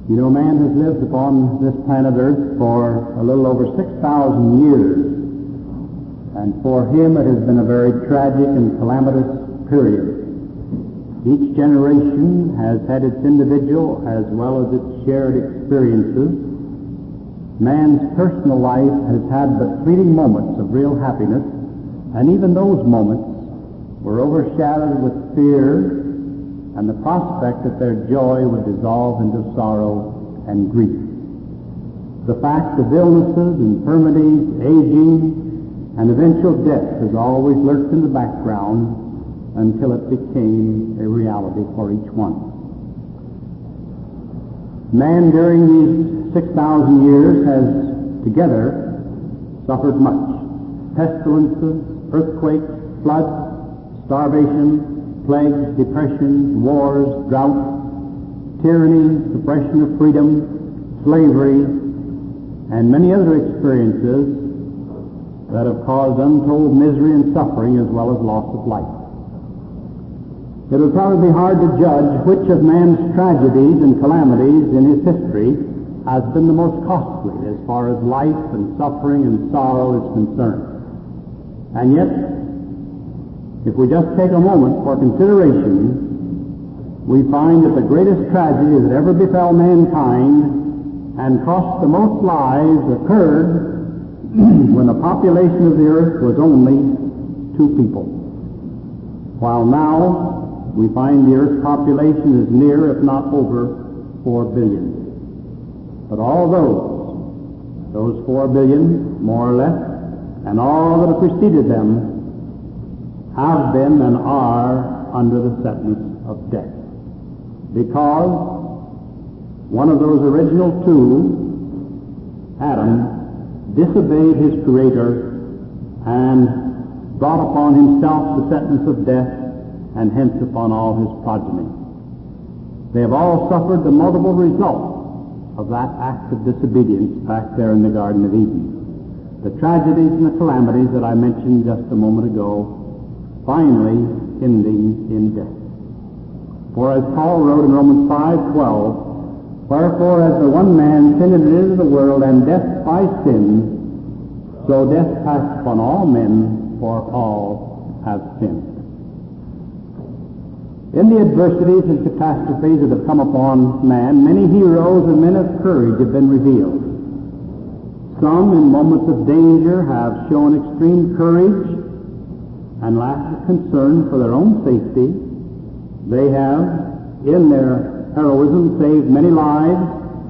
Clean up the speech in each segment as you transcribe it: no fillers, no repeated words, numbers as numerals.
You know, man has lived upon this planet Earth for a little over 6,000 years, and for him it has been a very tragic and calamitous period. Each generation has had its individual as well as its shared experiences. Man's personal life has had but fleeting moments of real happiness, and even those moments were overshadowed with fear and the prospect that their joy would dissolve into sorrow and grief. The fact of illnesses, infirmities, aging, and eventual death has always lurked in the background until it became a reality for each one. Man during these 6,000 years has together suffered much. Pestilences, earthquakes, floods, starvation, plagues, depressions, wars, drought, tyranny, suppression of freedom, slavery, and many other experiences that have caused untold misery and suffering as well as loss of life. It would probably be hard to judge which of man's tragedies and calamities in his history has been the most costly as far as life and suffering and sorrow is concerned. And yet, if we just take a moment for consideration, we find that the greatest tragedy that ever befell mankind and cost the most lives occurred when the population of the earth was only 2 people. While now, we find the earth's population is near, if not over, 4 billion. But all those 4 billion, more or less, and all that have preceded them, have been and are under the sentence of death. Because one of those original 2, Adam, disobeyed his Creator and brought upon himself the sentence of death, and hence upon all his progeny. They have all suffered the multiple results of that act of disobedience back there in the Garden of Eden. The tragedies and the calamities that I mentioned just a moment ago, finally ending in death. For as Paul wrote in Romans 5:12, "Wherefore as the one man sinned into the world, and death by sin, so death passed upon all men, for all have sinned." In the adversities and catastrophes that have come upon man, many heroes and men of courage have been revealed. Some, in moments of danger, have shown extreme courage and lack of concern for their own safety. They have, in their heroism, saved many lives,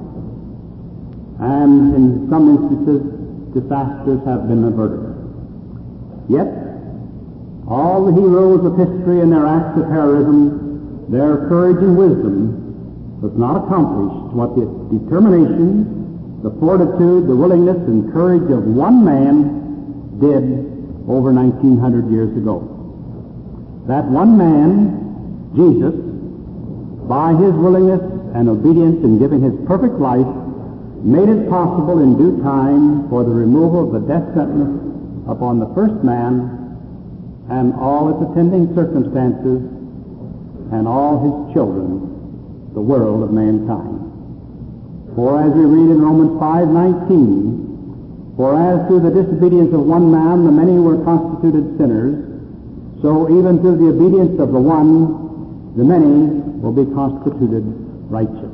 and in some instances, disasters have been averted. Yet, all the heroes of history and their acts of heroism, their courage and wisdom, does not accomplish what the determination, the fortitude, the willingness, and courage of one man did over 1,900 years ago. That one man, Jesus, by his willingness and obedience in giving his perfect life, made it possible in due time for the removal of the death sentence upon the first man and all its attending circumstances and all his children, the world of mankind. For as we read in Romans 5:19, "For as through the disobedience of one man the many were constituted sinners, so even through the obedience of the one, the many will be constituted righteous."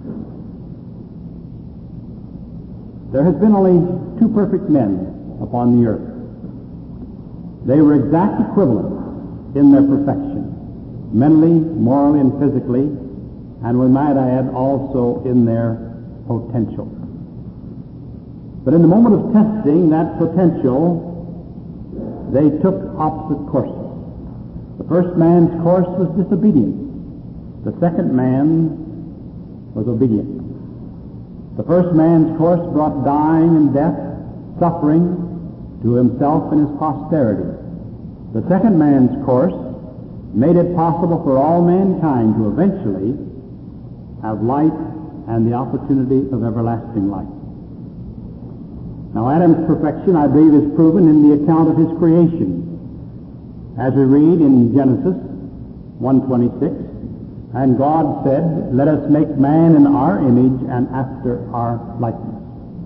There has been only 2 perfect men upon the earth. They were exact equivalents in their perfection, mentally, morally, and physically, and we might add also in their potential. But in the moment of testing that potential, they took opposite courses. The first man's course was disobedience. The second man was obedience. The first man's course brought dying and death, suffering to himself and his posterity. The second man's course made it possible for all mankind to eventually have life and the opportunity of everlasting life. Now, Adam's perfection, I believe, is proven in the account of his creation. As we read in Genesis 1:26, And God said, let us make man in our image and after our likeness.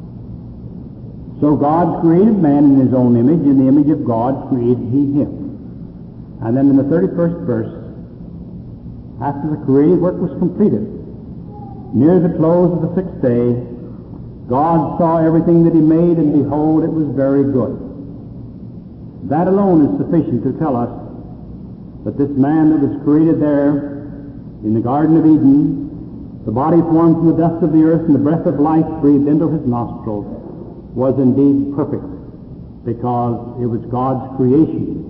So God created man in his own image. In the image of God created he him. And then in the 31st verse, after the creative work was completed, near the close of the 6th day, God saw everything that he made, and behold, it was very good. That alone is sufficient to tell us that this man that was created there in the Garden of Eden, the body formed from the dust of the earth and the breath of life breathed into his nostrils, was indeed perfect, because it was God's creation,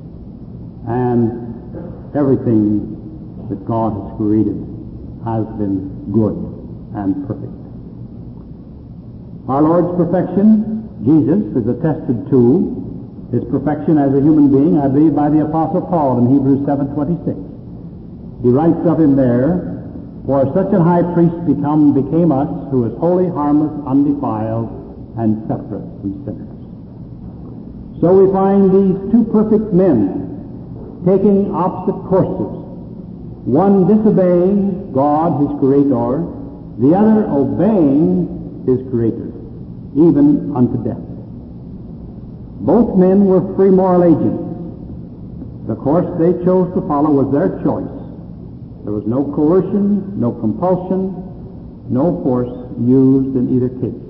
and everything that God has created has been good and perfect. Our Lord's perfection, Jesus, is attested to his perfection as a human being, I believe, by the Apostle Paul in Hebrews 7:26. He writes of him there, for such a high priest became us, who is holy, harmless, undefiled, and separate from sinners. So we find these two perfect men taking opposite courses, one disobeying God, his Creator, the other obeying his Creator, even unto death. Both men were free moral agents. The course they chose to follow was their choice. There was no coercion, no compulsion, no force used in either case.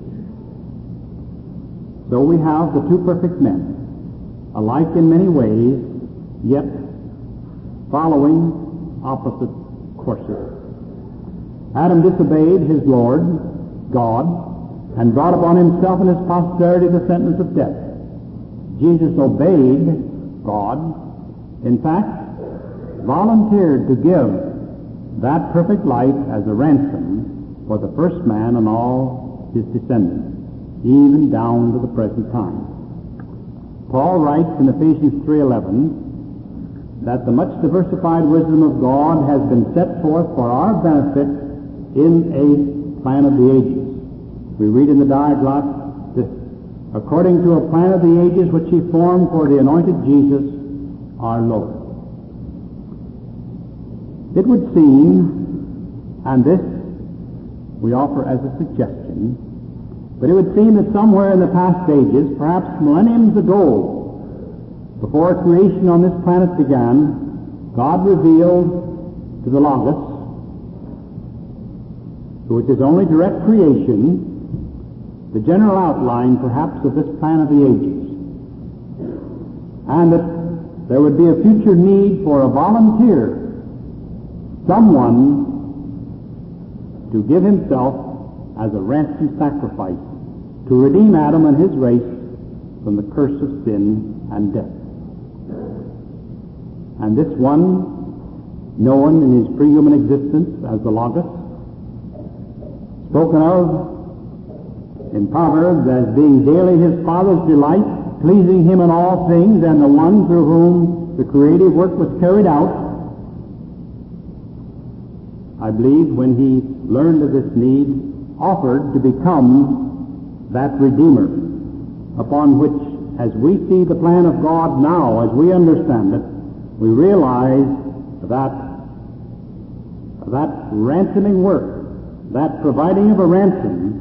So we have the two perfect men, alike in many ways, yet following opposite courses. Adam disobeyed his Lord, God, and brought upon himself and his posterity the sentence of death. Jesus obeyed God, in fact, volunteered to give that perfect life as a ransom for the first man and all his descendants, even down to the present time. Paul writes in Ephesians 3:11 that the much diversified wisdom of God has been set forth for our benefit in a plan of the ages. We read in the Diaglott, this, according to a plan of the ages which he formed for the anointed Jesus, our Lord. It would seem, and this we offer as a suggestion, but it would seem that somewhere in the past ages, perhaps millenniums ago, before creation on this planet began, God revealed to the Logos, who is his only direct creation, the general outline perhaps of this plan of the ages, and that there would be a future need for a volunteer, someone to give himself as a ransom sacrifice to redeem Adam and his race from the curse of sin and death. And this one, known in his pre-human existence as the Logos, spoken of in Proverbs as being daily his Father's delight, pleasing him in all things, and the one through whom the creative work was carried out, I believe, when he learned of this need, offered to become that Redeemer, upon which, as we see the plan of God now, as we understand it, we realize that ransoming work, that providing of a ransom,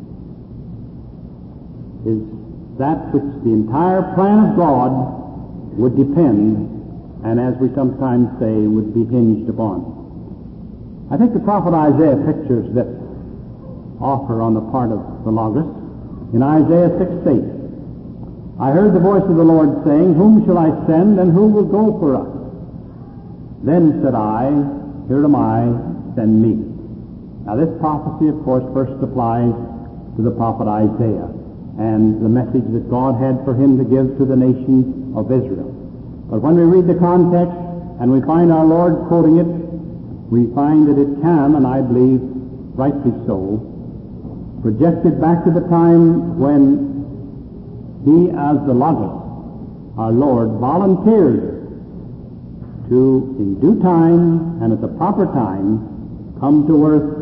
is that which the entire plan of God would depend, and as we sometimes say, would be hinged upon. I think the prophet Isaiah pictures this offer on the part of the Logos in Isaiah 6:8. I heard the voice of the Lord saying, whom shall I send, and who will go for us? Then said I, here am I, send me. Now this prophecy, of course, first applies to the prophet Isaiah and the message that God had for him to give to the nation of Israel. But when we read the context and we find our Lord quoting it, we find that it can, and I believe rightly so, projected back to the time when he, as the Logos, our Lord, volunteered to, in due time and at the proper time, come to earth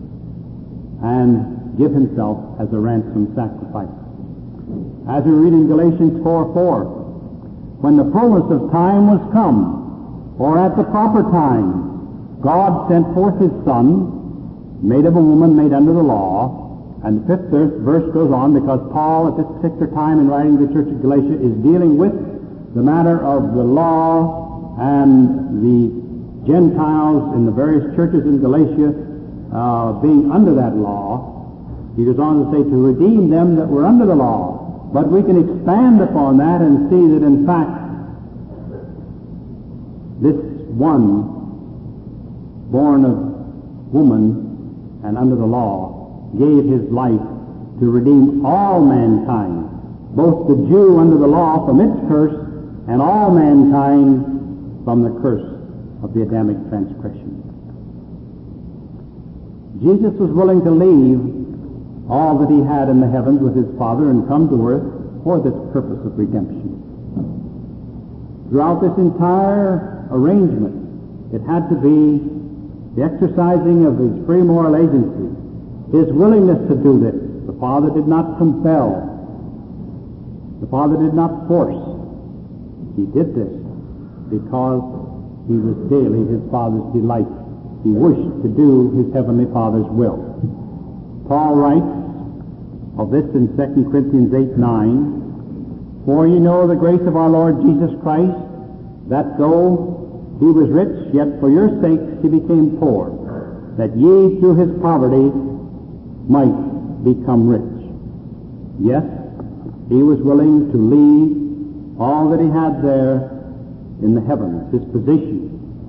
and give himself as a ransom sacrifice. As we read in Galatians 4:4, when the fullness of time was come, or at the proper time, God sent forth His Son, made of a woman, made under the law. And the fifth verse goes on because Paul, at this particular time in writing to the church of Galatia, is dealing with the matter of the law and the Gentiles in the various churches in Galatia being under that law. He goes on to say, to redeem them that were under the law. But we can expand upon that and see that, in fact, this one, born of woman and under the law, gave His life to redeem all mankind, both the Jew under the law from its curse and all mankind from the curse of the Adamic transgression. Jesus was willing to leave all that He had in the heavens with His Father and come to earth for this purpose of redemption. Throughout this entire arrangement, it had to be the exercising of His free moral agency, His willingness to do this. The Father did not compel. The Father did not force. He did this because He was daily His Father's delight. He wished to do His Heavenly Father's will. Paul writes of this in 2 Corinthians 8:9, For ye know the grace of our Lord Jesus Christ, that though He was rich, yet for your sakes He became poor, that ye through His poverty might become rich. Yes, He was willing to leave all that He had there in the heavens, His position.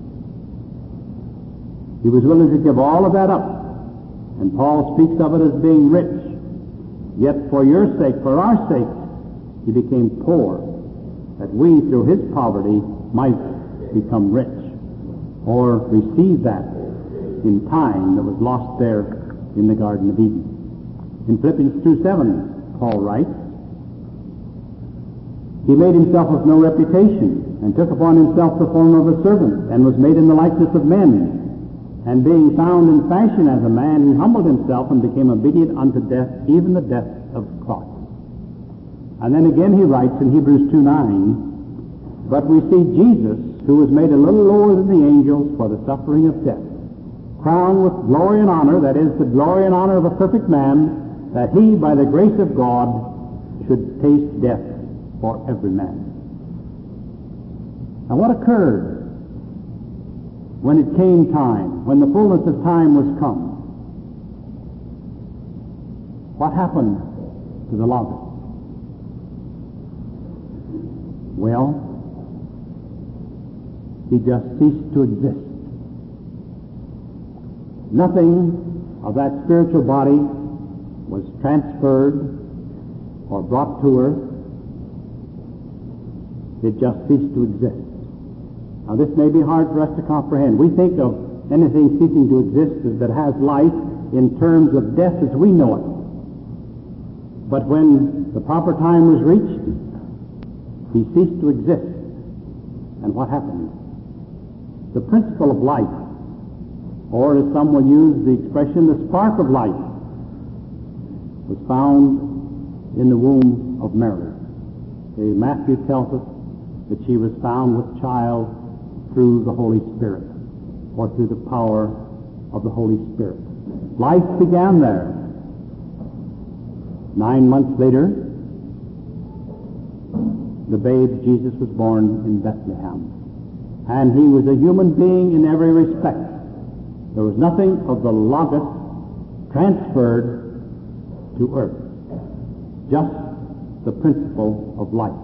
He was willing to give all of that up. And Paul speaks of it as being rich. Yet for your sake, for our sake, He became poor, that we through His poverty might become rich, or receive that in time that was lost there in the Garden of Eden. In Philippians 2:7, Paul writes, He made Himself of no reputation, and took upon Himself the form of a servant, and was made in the likeness of men. And being found in fashion as a man, He humbled Himself and became obedient unto death, even the death of the cross. And then again He writes in Hebrews 2:9, But we see Jesus, who was made a little lower than the angels for the suffering of death, crowned with glory and honor, that is, the glory and honor of a perfect man, that He, by the grace of God, should taste death for every man. Now what occurred when it came time, when the fullness of time was come? What happened to the Logos? Well, He just ceased to exist. Nothing of that spiritual body was transferred or brought to earth. It just ceased to exist. Now this may be hard for us to comprehend. We think of anything ceasing to exist that has life in terms of death as we know it. But when the proper time was reached, He ceased to exist. And what happened? The principle of life, or as some will use the expression, the spark of life, was found in the womb of Mary. Matthew tells us that she was found with child through the Holy Spirit, or through the power of the Holy Spirit. Life began there. 9 months later, the babe Jesus was born in Bethlehem. And He was a human being in every respect. There was nothing of the Logos transferred to earth. Just the principle of life.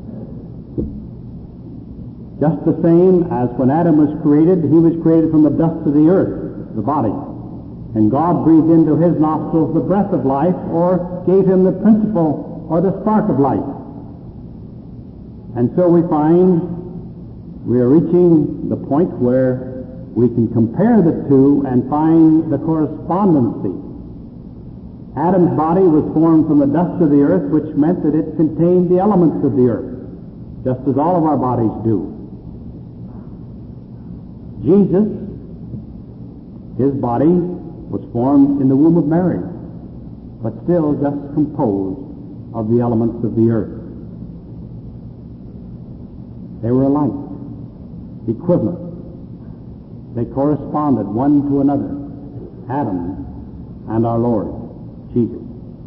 Just the same as when Adam was created, he was created from the dust of the earth, the body. And God breathed into his nostrils the breath of life, or gave him the principle or the spark of life. And so we find we are reaching the point where we can compare the two and find the correspondency. Adam's body was formed from the dust of the earth, which meant that it contained the elements of the earth, just as all of our bodies do. Jesus, His body was formed in the womb of Mary, but still just composed of the elements of the earth. They were alike, equivalent. They corresponded one to another, Adam and our Lord, Jesus.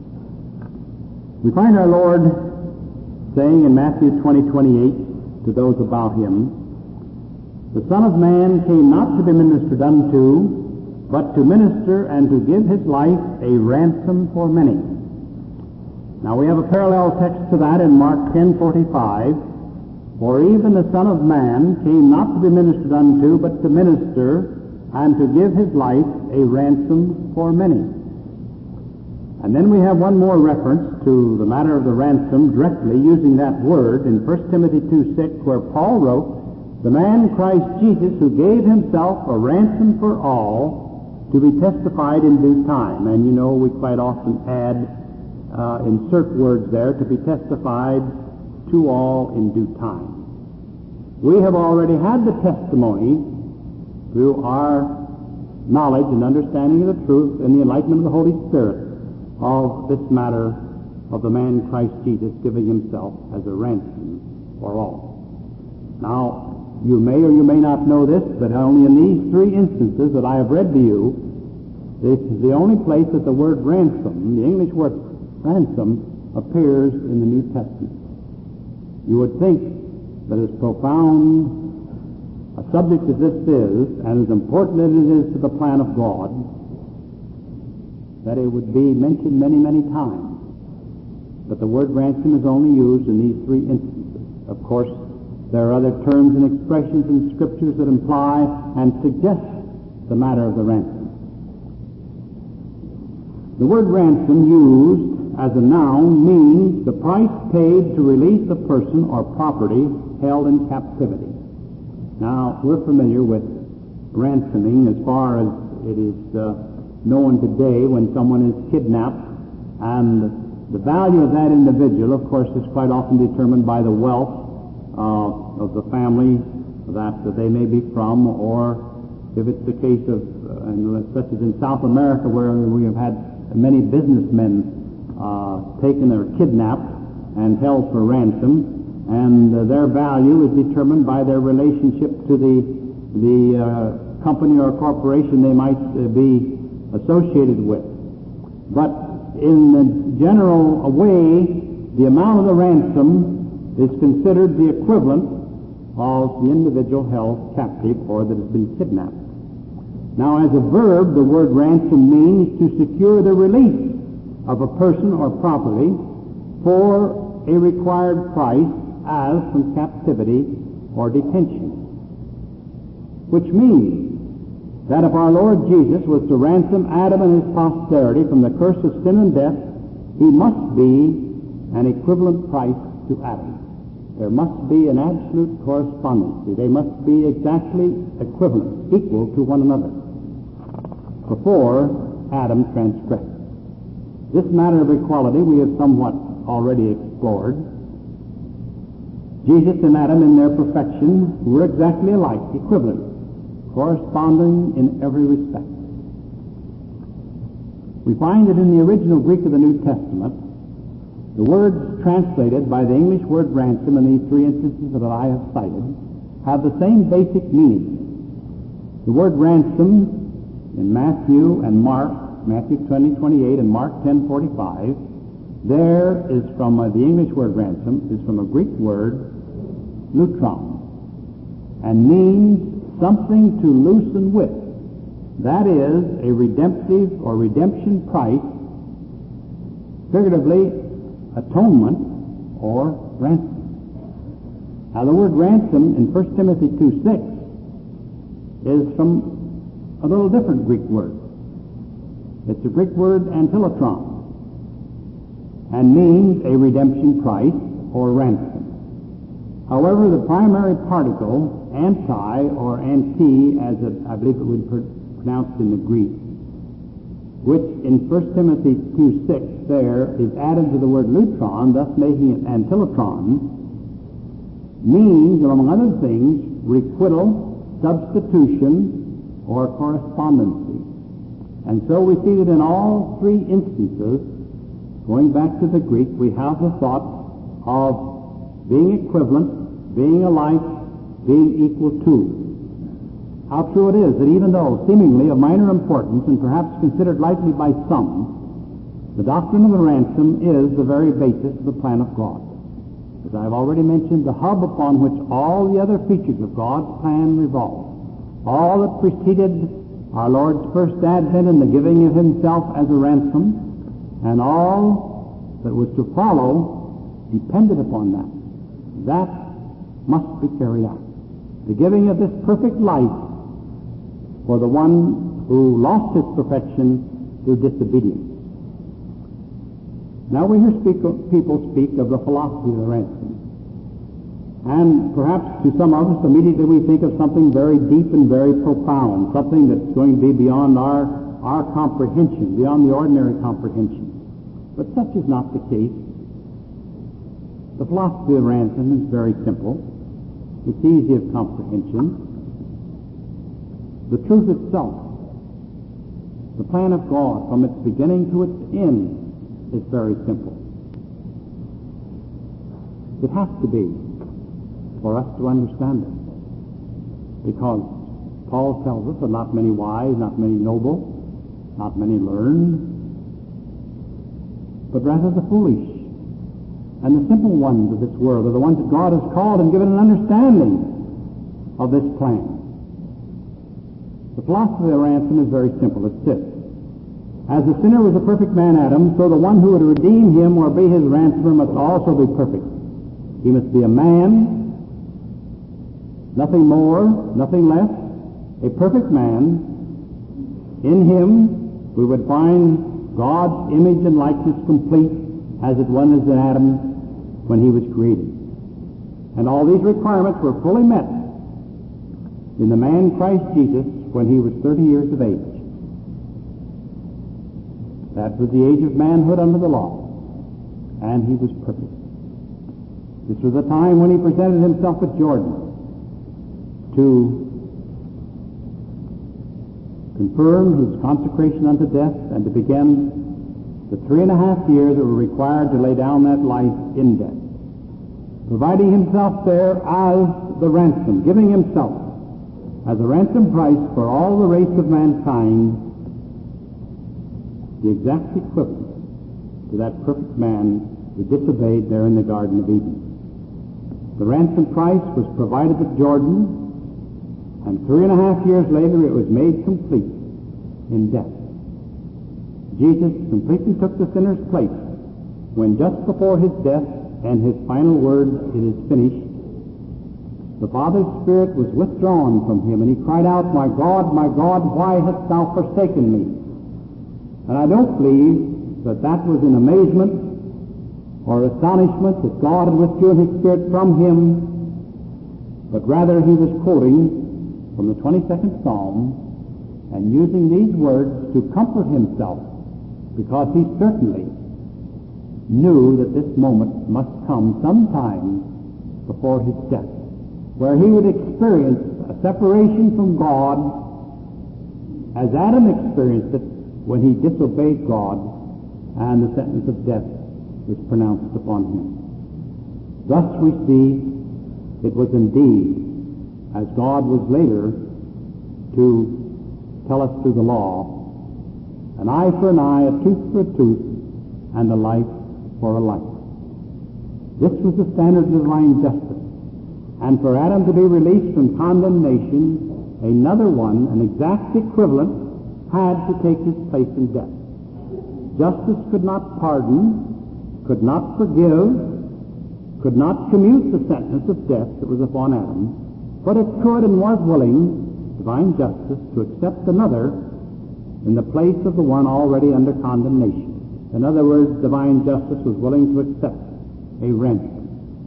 We find our Lord saying in Matthew 20:28 to those about him, "The Son of Man came not to be ministered unto, but to minister and to give his life a ransom for many." Now we have a parallel text to that in Mark 10:45, "For even the Son of Man came not to be ministered unto, but to minister and to give his life a ransom for many." And then we have one more reference to the matter of the ransom directly using that word in 1 Timothy 2:6, where Paul wrote, "The man Christ Jesus, who gave himself a ransom for all, to be testified in due time." And you know, we quite often add, insert words there, to be testified to all in due time. We have already had the testimony through our knowledge and understanding of the truth and the enlightenment of the Holy Spirit of this matter of the man Christ Jesus giving himself as a ransom for all. Now, you may or you may not know this, but only in these three instances that I have read to you, this is the only place that the word ransom, the English word ransom, appears in the New Testament. You would think that as profound a subject as this is, and as important as it is to the plan of God, that it would be mentioned many, many times. But the word ransom is only used in these three instances. Of course, there are other terms and expressions in Scriptures that imply and suggest the matter of the ransom. The word ransom used as a noun means the price paid to release a person or property held in captivity. Now, we're familiar with ransoming as far as it is known today when someone is kidnapped, and the value of that individual, of course, is quite often determined by the wealth of the family that they may be from, or if it's the case of, such as in South America, where we have had many businessmen taken or kidnapped and held for ransom, and their value is determined by their relationship to the company or corporation they might be associated with. But in the general way, the amount of the ransom is considered the equivalent of the individual held captive or that has been kidnapped. Now, as a verb, the word ransom means to secure the release of a person or property for a required price, as from captivity or detention. Which means that if our Lord Jesus was to ransom Adam and his posterity from the curse of sin and death, he must be an equivalent price to Adam. There must be an absolute correspondency. They must be exactly equivalent, equal to one another, before Adam transgressed. This matter of equality we have somewhat already explored. Jesus and Adam in their perfection were exactly alike, equivalent, corresponding in every respect. We find that in the original Greek of the New Testament, the words translated by the English word ransom in these three instances that I have cited have the same basic meaning. The word ransom in Matthew and Mark, Matthew 20:28 and Mark 10:45, there is from the English word ransom is from a Greek word lutron, and means something to loosen with. That is a redemptive or redemption price, figuratively atonement or ransom. Now the word ransom in 1 Timothy 2:6 is from a little different Greek word. It's a Greek word antilotron, and means a redemption price or ransom. However, the primary particle, anti or anti, as I believe it would be pronounced in the Greek, which in 1 Timothy 2:6 there is added to the word lutron, thus making it antilotron, means, among other things, requital, substitution, or correspondency. And so we see that in all three instances, going back to the Greek, we have the thought of being equivalent, being alike, being equal to. how true it is that even though seemingly of minor importance and perhaps considered lightly by some, the doctrine of the ransom is the very basis of the plan of God. As I have already mentioned, the hub upon which all the other features of God's plan revolve. All that preceded our Lord's first advent and the giving of himself as a ransom, and all that was to follow depended upon that. That must be carried out. The giving of this perfect life for the one who lost his perfection through disobedience. Now we hear people speak of the philosophy of the ransom. And perhaps to some of us immediately we think of something very deep and very profound, something that's going to be beyond our comprehension, beyond the ordinary comprehension. But such is not the case. The philosophy of ransom is very simple. It's easy of comprehension. The truth itself, the plan of God from its beginning to its end, is very simple. It has to be for us to understand it. Because Paul tells us that not many wise, not many noble, not many learned, but rather the foolish and the simple ones of this world are the ones that God has called and given an understanding of this plan. The philosophy of ransom is very simple. It's this. As the sinner was a perfect man, Adam, so the one who would redeem him or be his ransomer must also be perfect. He must be a man, nothing more, nothing less, a perfect man. In him we would find God's image and likeness complete as it was in Adam when he was created. And all these requirements were fully met in the man Christ Jesus when he was 30 years of age. That was the age of manhood under the law, and he was perfect. This was the time when he presented himself at Jordan to confirm his consecration unto death and to begin the 3.5 years that were required to lay down that life in death, providing himself there as the ransom, giving himself as a ransom price for all the race of mankind, the exact equivalent to that perfect man who disobeyed there in the Garden of Eden. The ransom price was provided at Jordan, and 3.5 years later it was made complete in death. Jesus completely took the sinner's place when just before his death and his final word, "It is finished," the Father's Spirit was withdrawn from him, and he cried out, my God, why hast thou forsaken me?" And I don't believe that that was in amazement or astonishment that God had withdrawn his Spirit from him, but rather he was quoting from the 22nd Psalm and using these words to comfort himself, because he certainly knew that this moment must come sometime before his death, where he would experience a separation from God as Adam experienced it when he disobeyed God and the sentence of death was pronounced upon him. Thus we see it was indeed, as God was later to tell us through the law, an eye for an eye, a tooth for a tooth, and a life for a life. This was the standard of divine justice. And for Adam to be released from condemnation, another one, an exact equivalent, had to take his place in death. Justice could not pardon, could not forgive, could not commute the sentence of death that was upon Adam, but it could and was willing, divine justice, to accept another in the place of the one already under condemnation. In other words, divine justice was willing to accept a ransom.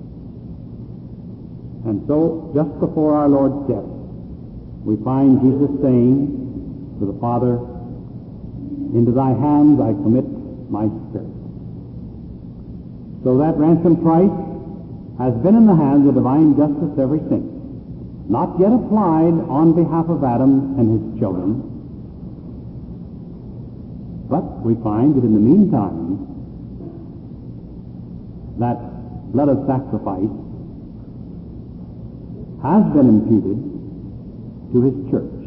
And so, just before our Lord's death, we find Jesus saying to the Father, "Into thy hands I commit my spirit." So that ransom price has been in the hands of divine justice ever since, not yet applied on behalf of Adam and his children. But we find that in the meantime, that blood of sacrifice has been imputed to his church.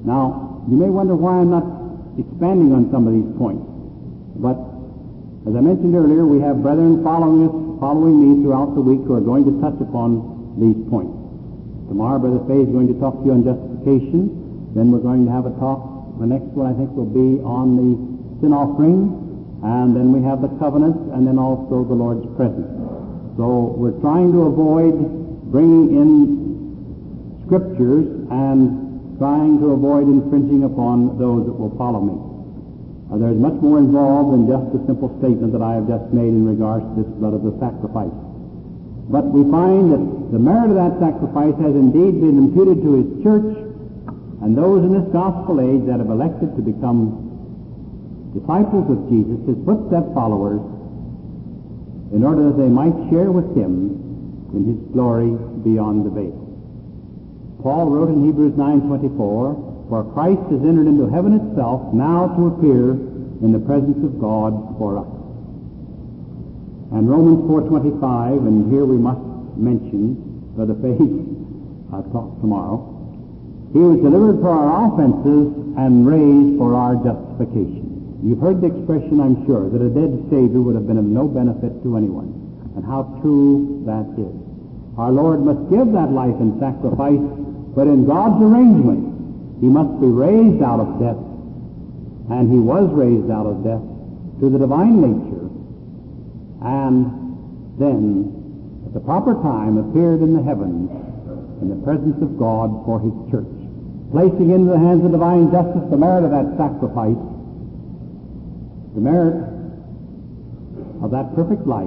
Now, you may wonder why I'm not expanding on some of these points. But, as I mentioned earlier, we have brethren following me throughout the week who are going to touch upon these points. Tomorrow, Brother Fay is going to talk to you on justification. Then we're going to have a talk. The next one, I think, will be on the sin offering. And then we have the covenants, and then also the Lord's presence. So we're trying to avoid bringing in scriptures and trying to avoid infringing upon those that will follow me. There's much more involved than just the simple statement that I have just made in regards to this blood of the sacrifice. But we find that the merit of that sacrifice has indeed been imputed to His church, and those in this gospel age that have elected to become disciples of Jesus, His footstep followers, in order that they might share with Him in His glory beyond the veil. Paul wrote in Hebrews 9:24, "For Christ has entered into heaven itself, now to appear in the presence of God for us." And Romans 4:25, and here we must mention Brother Faith, I'll talk tomorrow. "He was delivered for our offenses and raised for our justification." You've heard the expression, I'm sure, that a dead Savior would have been of no benefit to anyone. And how true that is. Our Lord must give that life in sacrifice, but in God's arrangement, He must be raised out of death, and He was raised out of death to the divine nature, and then, at the proper time, appeared in the heavens in the presence of God for His church, placing into the hands of divine justice the merit of that sacrifice, the merit of that perfect life,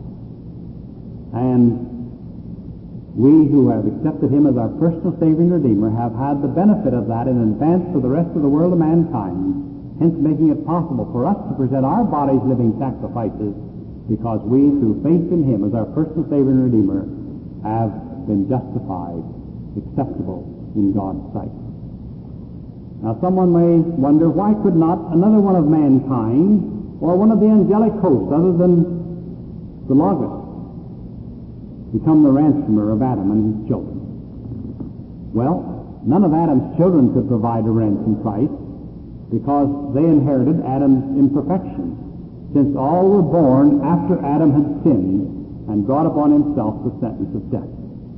and we who have accepted Him as our personal Savior and Redeemer have had the benefit of that in advance for the rest of the world of mankind, hence making it possible for us to present our bodies living sacrifices, because we, through faith in Him as our personal Savior and Redeemer, have been justified, acceptable in God's sight. Now, someone may wonder, why could not another one of mankind, or one of the angelic hosts, other than the Logos, become the ransomer of Adam and his children? Well, none of Adam's children could provide a ransom price, because they inherited Adam's imperfection, since all were born after Adam had sinned and brought upon himself the sentence of death.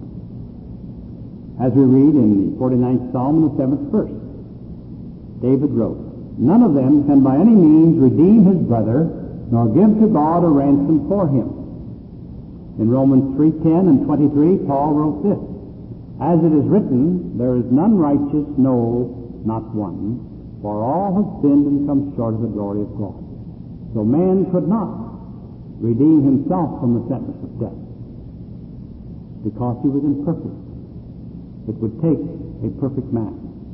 As we read in the 49th Psalm, the 7th verse, David wrote, "None of them can by any means redeem his brother, nor give to God a ransom for him." In Romans 3:10 and 23, Paul wrote this, "As it is written, there is none righteous, no, not one, for all have sinned and come short of the glory of God." So man could not redeem himself from the sentence of death, because he was imperfect. It would take a perfect man.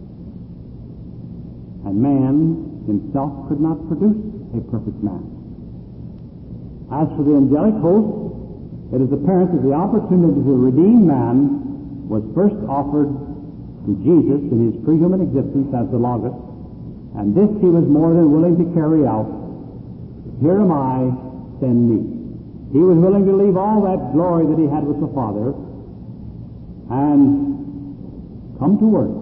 And man himself could not produce a perfect man. As for the angelic host, it is apparent that the opportunity to redeem man was first offered to Jesus in His pre-human existence as the Logos, and this He was more than willing to carry out. "Here am I, send me." He was willing to leave all that glory that He had with the Father and come to earth,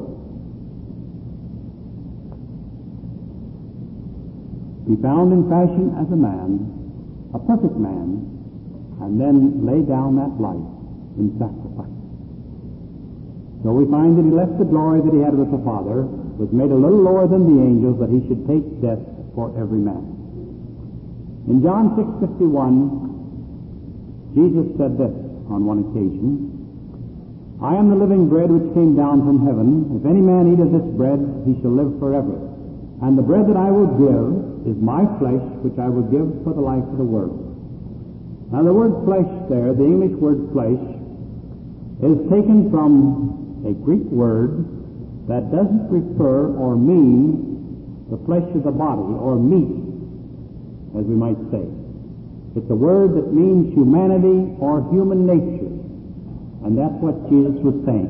be found in fashion as a man, a perfect man, and then lay down that life in sacrifice. So we find that He left the glory that He had with the Father, was made a little lower than the angels, that He should take death for every man. In John 6:51, Jesus said this on one occasion, "I am the living bread which came down from heaven. If any man eat of this bread, he shall live forever. And the bread that I will give is my flesh, which I will give for the life of the world." Now the word flesh there, the English word flesh, is taken from a Greek word that doesn't refer or mean the flesh of the body, or meat, as we might say. It's a word that means humanity or human nature. And that's what Jesus was saying.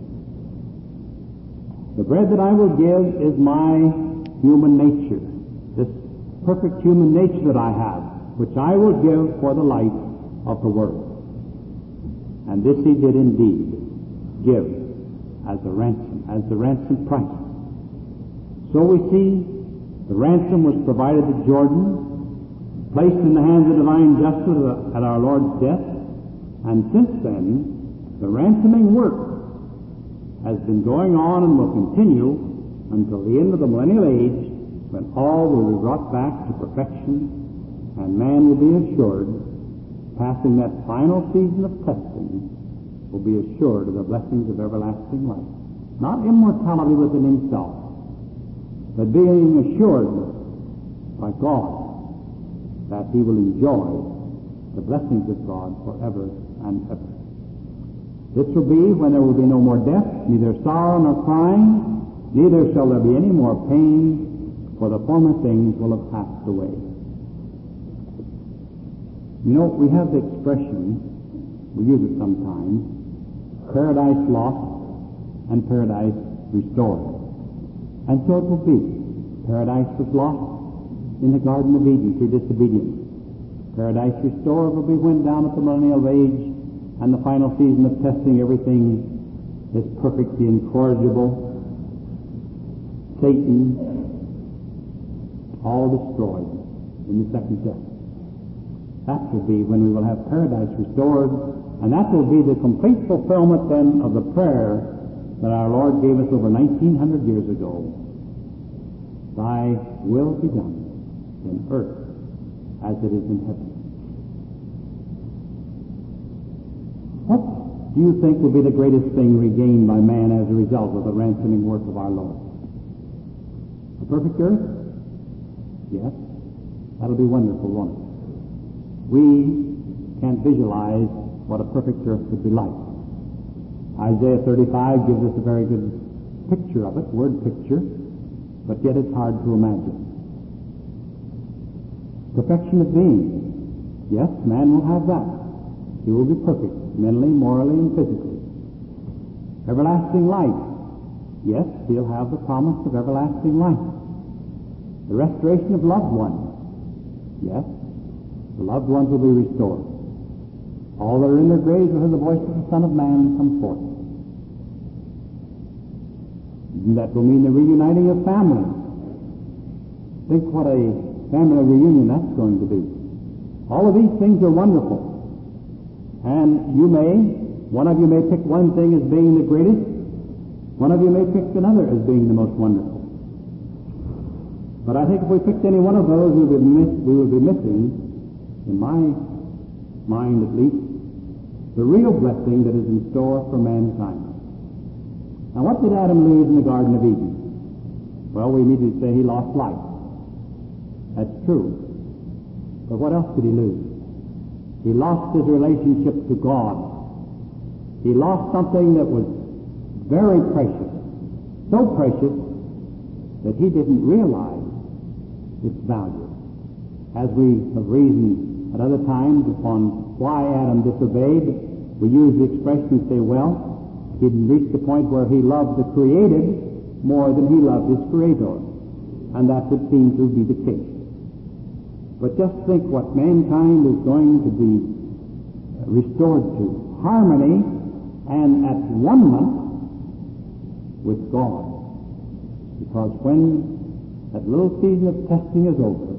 The bread that I will give is my human nature, this perfect human nature that I have, which I will give for the life of the world. And this He did indeed give as a ransom, as the ransom price. So we see the ransom was provided at Jordan, placed in the hands of divine justice at our Lord's death, and since then, the ransoming work has been going on and will continue until the end of the millennial age, when all will be brought back to perfection and man will be assured, passing that final season of testing, will be assured of the blessings of everlasting life. Not immortality within himself, but being assured by God that he will enjoy the blessings of God forever and ever. This will be when there will be no more death, neither sorrow nor crying, neither shall there be any more pain, for the former things will have passed away. You know, we have the expression, we use it sometimes, paradise lost and paradise restored. And so it will be. Paradise was lost in the Garden of Eden through disobedience. Paradise restored will be when down at the millennial age and the final season of testing everything is perfectly incorrigible. Satan, all destroyed in the second death. That will be when we will have paradise restored, and that will be the complete fulfillment then of the prayer that our Lord gave us over 1900 years ago. Thy will be done in earth as it is in heaven. What do you think will be the greatest thing regained by man as a result of the ransoming work of our Lord? A perfect earth? Yes. That'll be wonderful, won't it? We can't visualize what a perfect earth would be like. Isaiah 35 gives us a very good picture of it, word picture, but yet it's hard to imagine. Perfection of being. Yes, man will have that. He will be perfect, mentally, morally, and physically. Everlasting life. Yes, he'll have the promise of everlasting life. The restoration of loved ones. Yes, the loved ones will be restored. All that are in their graves will hear the voice of the Son of Man come forth. And that will mean the reuniting of families. Think what a family reunion that's going to be. All of these things are wonderful. And one of you may pick one thing as being the greatest, one of you may pick another as being the most wonderful. But I think if we picked any one of those, we would be missing, in my mind at least, the real blessing that is in store for mankind. Now, what did Adam lose in the Garden of Eden? Well, we immediately say he lost life. That's true. But what else did he lose? He lost his relationship to God. He lost something that was very precious, so precious that he didn't realize its value. As we have reasoned at other times upon why Adam disobeyed, we use the expression and say, well, he didn't reach the point where he loved the created more than he loved his creator. And that would seem to be the case. But just think what mankind is going to be restored to. Harmony and at one with God. Because when that little season of testing is over,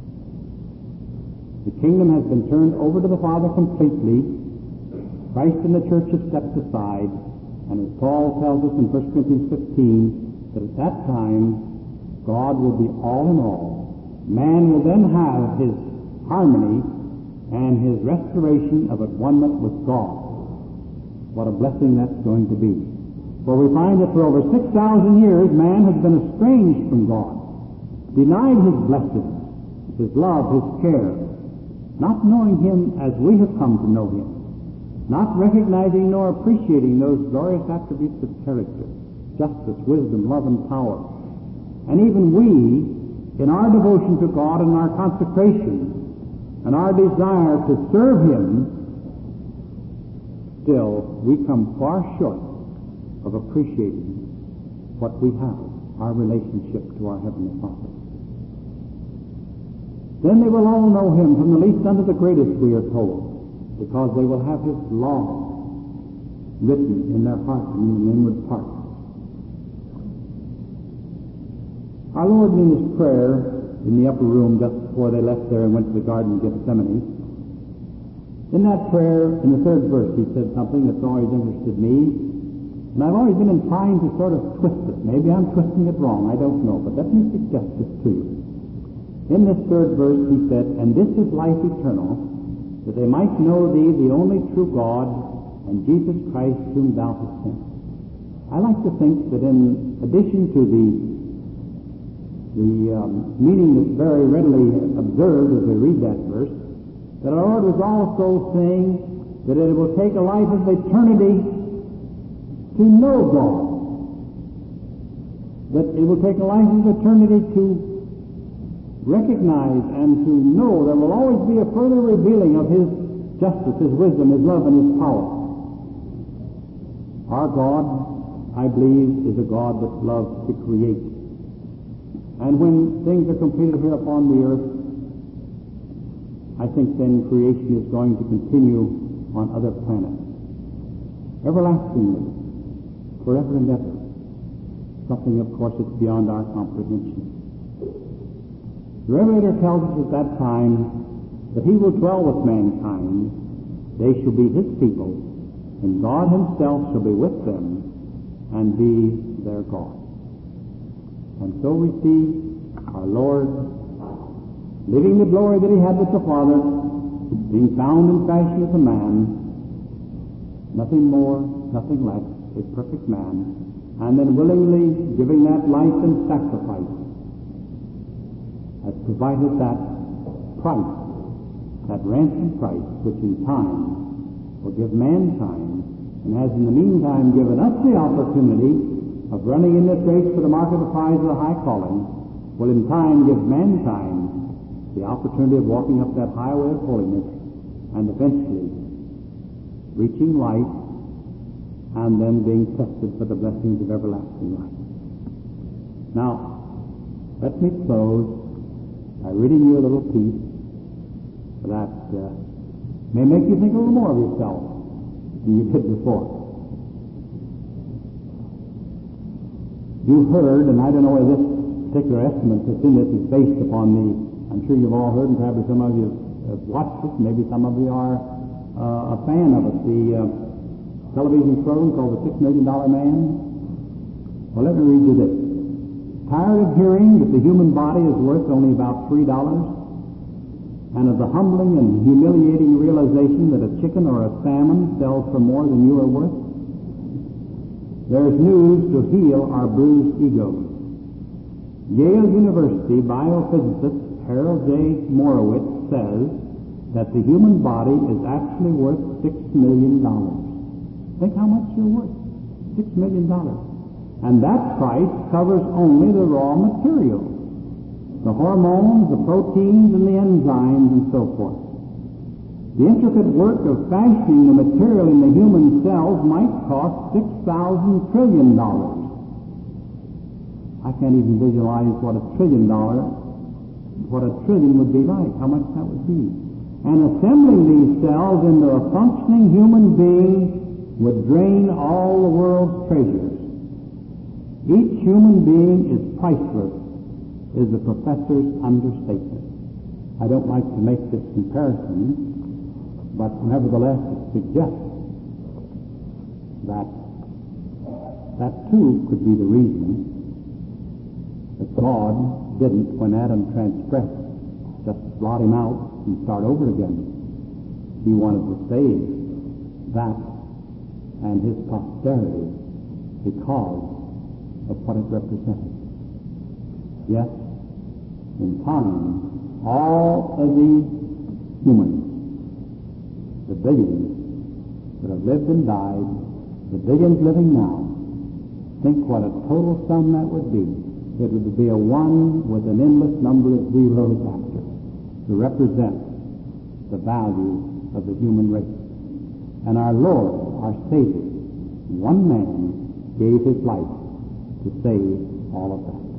the kingdom has been turned over to the Father completely. Christ and the church have stepped aside. And as Paul tells us in 1 Corinthians 15, that at that time, God will be all in all. Man will then have his harmony and his restoration of at-one-ment with God. What a blessing that's going to be. For we find that for over 6,000 years, man has been estranged from God, denied his blessings, his love, his care, not knowing him as we have come to know him, not recognizing nor appreciating those glorious attributes of character, justice, wisdom, love, and power. And even we, in our devotion to God and our consecration and our desire to serve him, still we come far short of appreciating what we have, our relationship to our Heavenly Father. Then they will all know him, from the least unto the greatest, we are told, because they will have his law written in their heart and in the inward part. Our Lord, in His prayer in the upper room just before they left there and went to the Garden of Gethsemane, in that prayer, in the 3rd verse, He said something that's always interested me, and I've always been inclined to sort of twist it. Maybe I'm twisting it wrong, I don't know, but let me suggest this to you. In this 3rd verse, He said, "And this is life eternal, that they might know Thee, the only true God, and Jesus Christ, whom Thou hast sent." I like to think that in addition to the meaning that's very readily observed as we read that verse, that our Lord was also saying that it will take a life of eternity to know God. That it will take a life of eternity to recognize and to know there will always be a further revealing of His justice, His wisdom, His love, and His power. Our God, I believe, is a God that loves to create. And when things are completed here upon the earth, I think then creation is going to continue on other planets. Everlastingly, forever and ever. Something, of course, that's beyond our comprehension. The Revelator tells us at that time that He will dwell with mankind. They shall be His people, and God Himself shall be with them and be their God. And so we see our Lord living the glory that He had with the Father, being found in fashion as a man, nothing more, nothing less, a perfect man, and then willingly giving that life and sacrifice has provided that price, that ransom price, which in time will give mankind, and has in the meantime given us the opportunity of running in this race for the mark of the prize of the high calling, will in time give mankind the opportunity of walking up that highway of holiness and eventually reaching life and then being tested for the blessings of everlasting life. Now, let me close by reading you a little piece that may make you think a little more of yourself than you did before. You heard, and I don't know whether this particular estimate that's in this is based upon I'm sure you've all heard, and probably some of you have watched it, maybe some of you are a fan of it, the television program called The $6 Million Man. Well, let me read you this. Tired of hearing that the human body is worth only about $3, and of the humbling and humiliating realization that a chicken or a salmon sells for more than you are worth? There's news to heal our bruised egos. Yale University biophysicist Harold J. Morowitz says that the human body is actually worth $6 million. Think how much you're worth. $6 million. And that price covers only the raw materials, the hormones, the proteins, and the enzymes, and so forth. The intricate work of fashioning the material in the human cells might cost $6,000 trillion. I can't even visualize what a trillion would be like, how much that would be. And assembling these cells into a functioning human being would drain all the world's treasures. Each human being is priceless, is the professor's understatement. I don't like to make this comparison, but nevertheless it suggests that that too could be the reason that God didn't, when Adam transgressed, just blot him out and start over again. He wanted to save that and his posterity because of what it represented. Yes, in time, all of these humans, the billions that have lived and died, the billions living now, think what a total sum that would be. It would be a one with an endless number of zeros after to represent the value of the human race. And our Lord, our Savior, one man gave his life to save all of that.